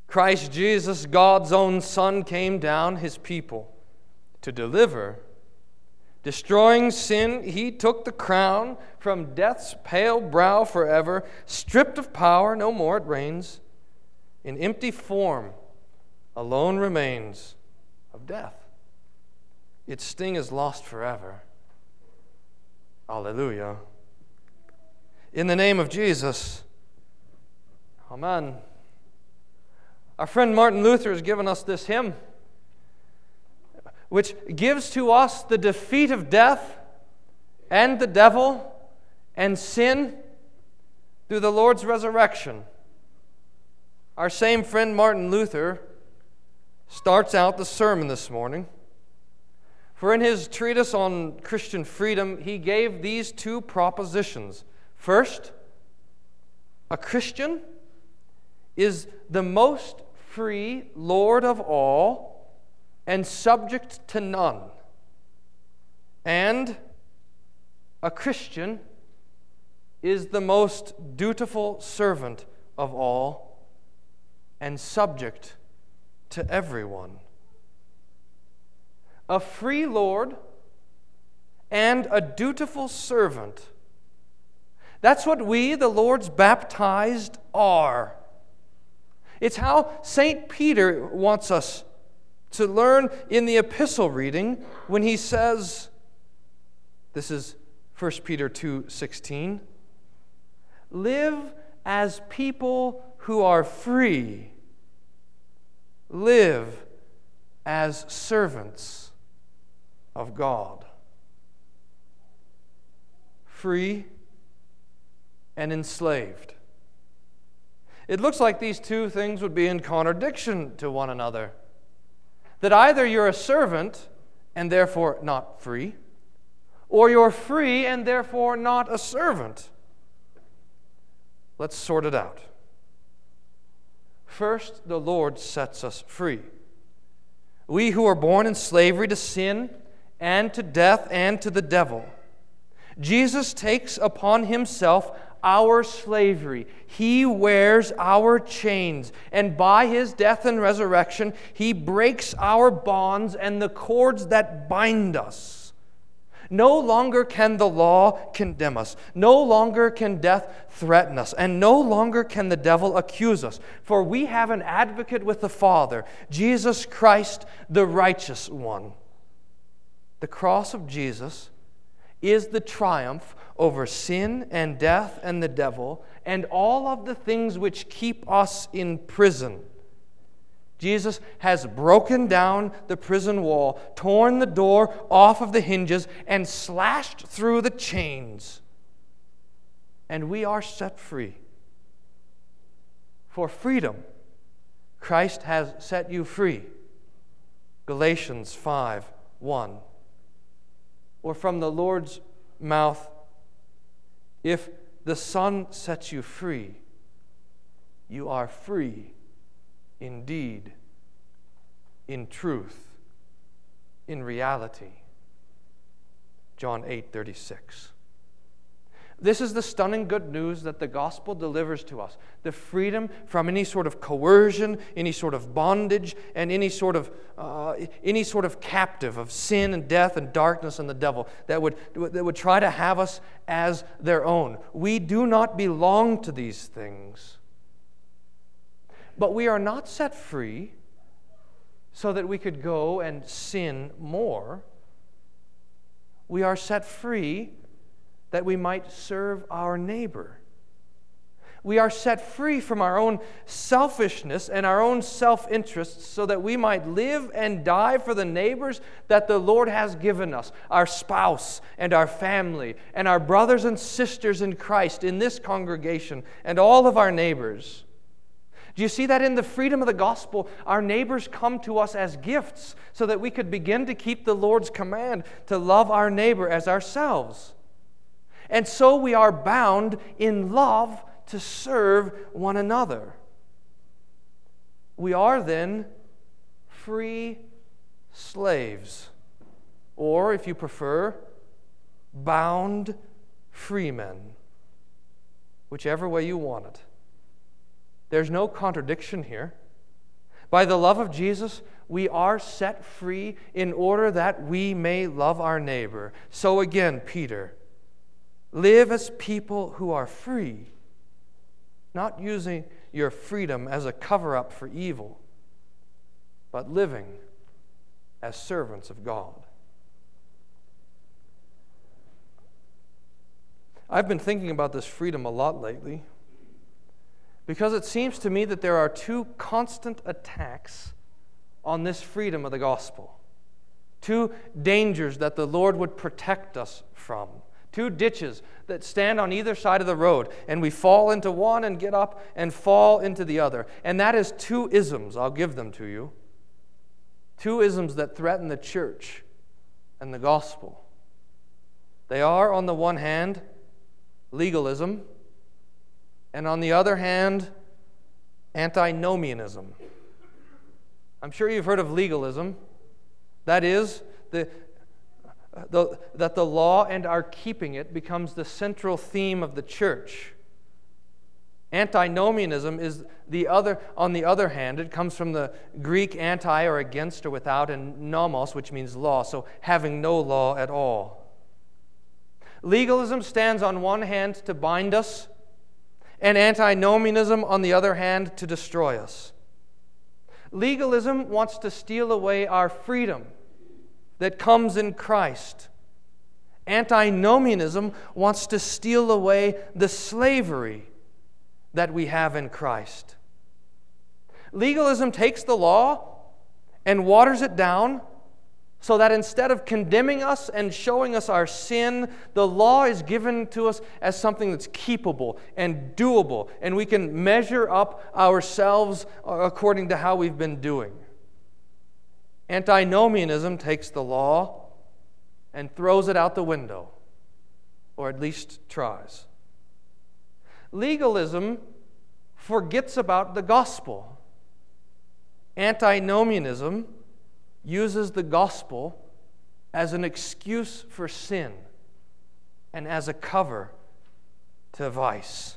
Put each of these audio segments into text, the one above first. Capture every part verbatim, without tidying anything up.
Christ Jesus, God's own Son, came down his people to deliver. Destroying sin, he took the crown from death's pale brow forever. Stripped of power, no more it reigns. In empty form alone remains of death. Its sting is lost forever. Alleluia. In the name of Jesus, amen. Our friend Martin Luther has given us this hymn, which gives to us the defeat of death and the devil and sin through the Lord's resurrection. Our same friend Martin Luther starts out the sermon this morning. For in his treatise on Christian freedom, he gave these two propositions. First, a Christian is the most free Lord of all and subject to none. And a Christian is the most dutiful servant of all and subject to everyone. A free Lord and a dutiful servant. That's what we, the Lord's baptized, are. It's how Saint Peter wants us to learn in the epistle reading when he says, this is First Peter two sixteen, live as people who are free. Live as servants of God. Free and enslaved. It looks like these two things would be in contradiction to one another. That either you're a servant and therefore not free, or you're free and therefore not a servant. Let's sort it out. First, the Lord sets us free. We who are born in slavery to sin and to death and to the devil. Jesus takes upon himself our slavery. He wears our chains, and by his death and resurrection, he breaks our bonds and the cords that bind us. No longer can the law condemn us. No longer can death threaten us. And no longer can the devil accuse us. For we have an advocate with the Father, Jesus Christ, the righteous one. The cross of Jesus is the triumph over sin and death and the devil and all of the things which keep us in prison. Jesus has broken down the prison wall, torn the door off of the hinges, and slashed through the chains. And we are set free. For freedom, Christ has set you free. Galatians five one. Or from the Lord's mouth, if the Son sets you free, you are free indeed, in truth, in reality. John eight thirty-six. This is the stunning good news that the gospel delivers to us. The freedom from any sort of coercion, any sort of bondage, and any sort of uh, any sort of captive of sin and death and darkness and the devil that would, that would try to have us as their own. We do not belong to these things. But we are not set free so that we could go and sin more. We are set free that we might serve our neighbor. We are set free from our own selfishness and our own self-interests so that we might live and die for the neighbors that the Lord has given us, our spouse and our family and our brothers and sisters in Christ in this congregation and all of our neighbors. Do you see that in the freedom of the gospel, our neighbors come to us as gifts so that we could begin to keep the Lord's command to love our neighbor as ourselves. And so we are bound in love to serve one another. We are then free slaves, or if you prefer, bound freemen, whichever way you want it. There's no contradiction here. By the love of Jesus, we are set free in order that we may love our neighbor. So again, Peter, live as people who are free, not using your freedom as a cover-up for evil, but living as servants of God. I've been thinking about this freedom a lot lately because it seems to me that there are two constant attacks on this freedom of the gospel. Two dangers that the Lord would protect us from. Two ditches that stand on either side of the road, and we fall into one and get up and fall into the other. And that is two isms. I'll give them to you. Two isms that threaten the church and the gospel. They are, on the one hand, legalism, and on the other hand, antinomianism. I'm sure you've heard of legalism. That is, the, the, that the law and our keeping it becomes the central theme of the church. Antinomianism is the other, on the other hand, it comes from the Greek anti or against or without, and nomos, which means law, so having no law at all. Legalism stands on one hand to bind us, and antinomianism on the other hand to destroy us. Legalism wants to steal away our freedom that comes in Christ. Antinomianism wants to steal away the slavery that we have in Christ. Legalism takes the law and waters it down so that instead of condemning us and showing us our sin, the law is given to us as something that's keepable and doable, and we can measure up ourselves according to how we've been doing. Antinomianism takes the law and throws it out the window, or at least tries. Legalism forgets about the gospel. Antinomianism uses the gospel as an excuse for sin and as a cover to vice.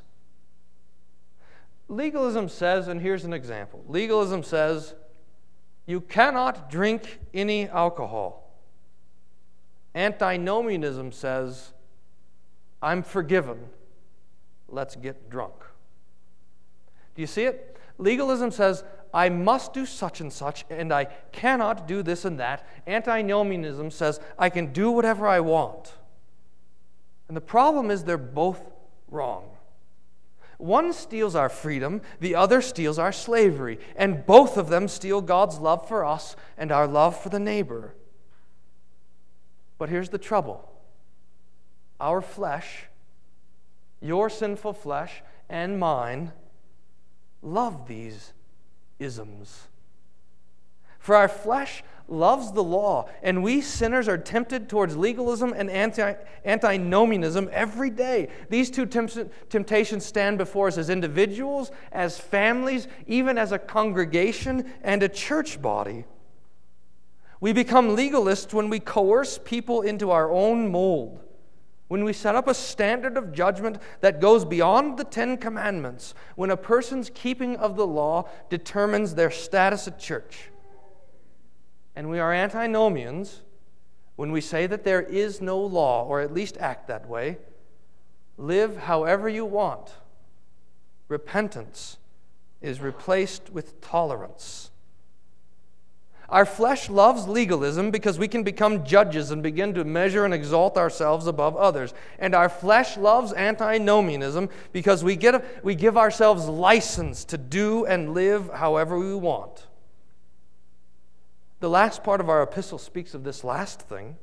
Legalism says, and here's an example, legalism says, you cannot drink any alcohol. Antinomianism says, I'm forgiven, let's get drunk. Do you see it? Legalism says, I must do such and such, and I cannot do this and that. Antinomianism says, I can do whatever I want. And the problem is they're both wrong. One steals our freedom, the other steals our slavery, and both of them steal God's love for us and our love for the neighbor. But here's the trouble. Our flesh, your sinful flesh and mine, love these isms. For our flesh loves the law, and we sinners are tempted towards legalism and anti, antinomianism every day. These two temp- temptations stand before us as individuals, as families, even as a congregation and a church body. We become legalists when we coerce people into our own mold, when we set up a standard of judgment that goes beyond the Ten Commandments, when a person's keeping of the law determines their status at church. And we are antinomians when we say that there is no law, or at least act that way. Live however you want. Repentance is replaced with tolerance. Our flesh loves legalism because we can become judges and begin to measure and exalt ourselves above others. And our flesh loves antinomianism because we get we give ourselves license to do and live however we want. The last part of our epistle speaks of this last thing.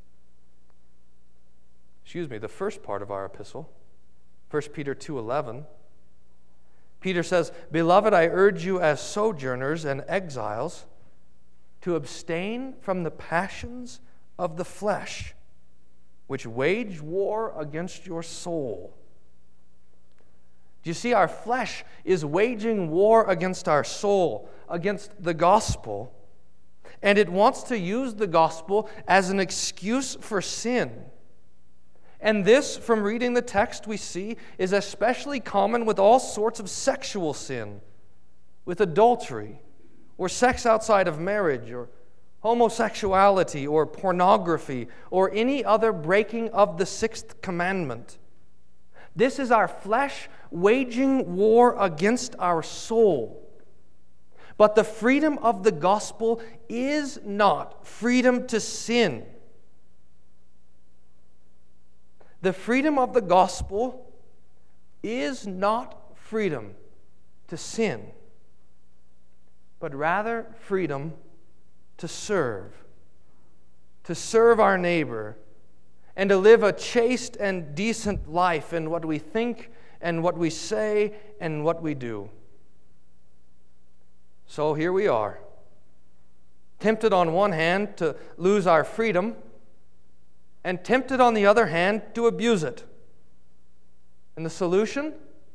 Excuse me, the first part of our epistle, First Peter two eleven. Peter says, "Beloved, I urge you as sojourners and exiles to abstain from the passions of the flesh, which wage war against your soul." Do you see, our flesh is waging war against our soul, against the gospel, and it wants to use the gospel as an excuse for sin. And this, from reading the text we see, is especially common with all sorts of sexual sin, with adultery, or sex outside of marriage, or homosexuality, or pornography, or any other breaking of the sixth commandment. This is our flesh waging war against our soul. But the freedom of the gospel is not freedom to sin. The freedom of the gospel is not freedom to sin, but rather freedom to serve, to serve our neighbor, and to live a chaste and decent life in what we think and what we say and what we do. So here we are, tempted on one hand to lose our freedom, and tempted on the other hand to abuse it. And the solution?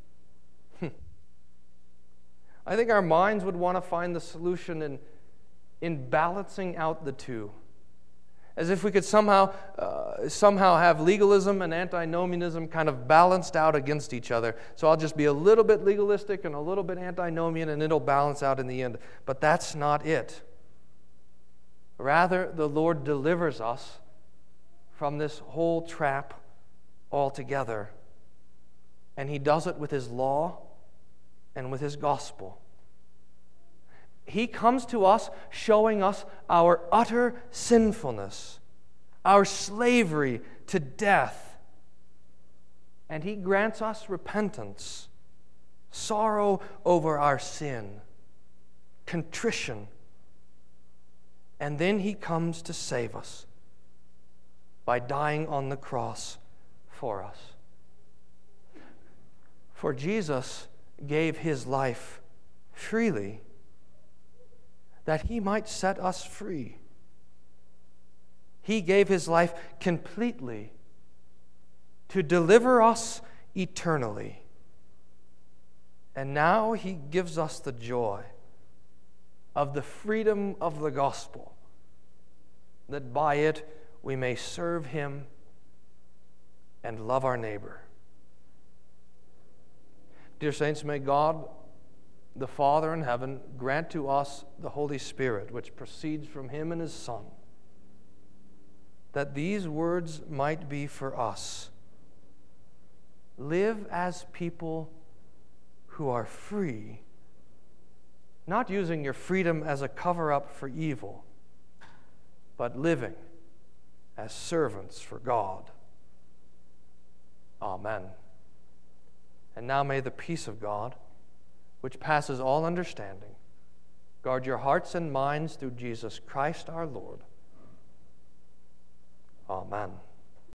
I think our minds would want to find the solution in, in balancing out the two. As if we could somehow, uh, somehow have legalism and antinomianism kind of balanced out against each other. So I'll just be a little bit legalistic and a little bit antinomian, and it'll balance out in the end. But that's not it. Rather, the Lord delivers us from this whole trap altogether. And He does it with His law and with His gospel. He comes to us showing us our utter sinfulness, our slavery to death. And He grants us repentance, sorrow over our sin, contrition. And then He comes to save us by dying on the cross for us. For Jesus gave His life freely, that He might set us free. He gave His life completely to deliver us eternally. And now He gives us the joy of the freedom of the gospel, that by it we may serve Him and love our neighbor. Dear saints, may God, the Father in heaven, grant to us the Holy Spirit, which proceeds from Him and His Son, that these words might be for us. Live as people who are free, not using your freedom as a cover-up for evil, but living as servants for God. Amen. And now may the peace of God, which passes all understanding, guard your hearts and minds through Jesus Christ our Lord. Amen.